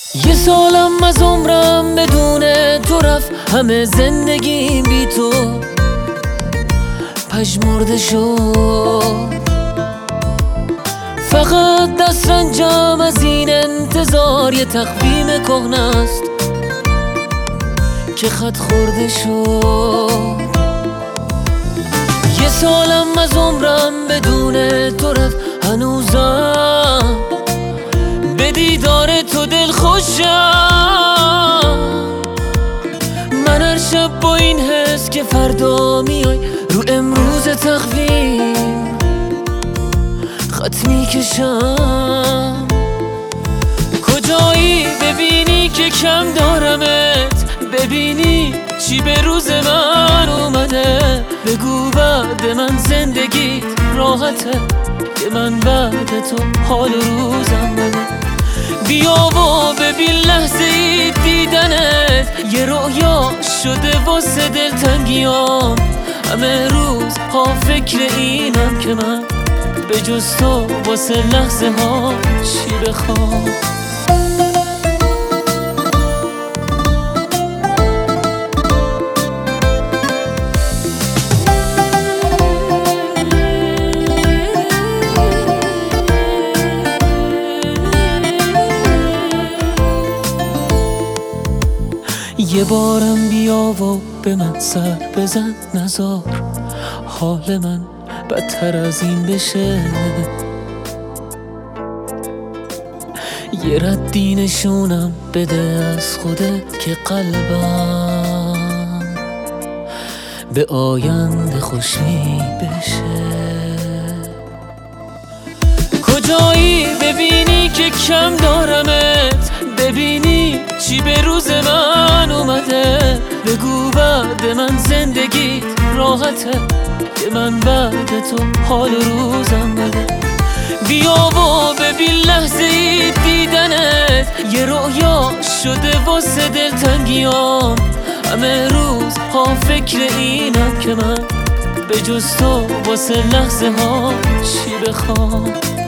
یه سالم از عمرم بدون تو رفت، همه زندگیم بی تو پژمرده شد. فقط دسترنجم از این انتظار یه تقویم کهنه است که خط خورده شد. یه سالم از عمرم بدون تو رفت، هنوزم به دیدار تو دل خوشم. من هر شب با این حس که فردا میای رو امروز تقویم خط میکشم. کجایی ببینی که کم دارمت، ببینی چی به روز من اومده. بگو بعد من زندگیت راحته که من بعد تو حال روزم بده. بیا و ببین لحظه ای دیدنت یه رویا شده واسه دلتنگیام. همه روز ها فکر اینم که من به جز تو واسه لحظه ها چی بخوام. یه بارم بیا و به من سر بزن، نذار حال من بدتر از این بشه. یه ردی نشونم بده از خودت که قلبم به آینده خوشی بشه. کجایی ببینی که کم دارمت، ببینی چی به روز من اومده. بگو بعد من زندگیت راحته که من بعد تو حال روزم بده. بیا و ببین لحظه ای دیدنت یه رویا شده واسه دلتنگیام. همه روز ها فکر اینم که من به جز تو واسه لحظه ها چی بخوام.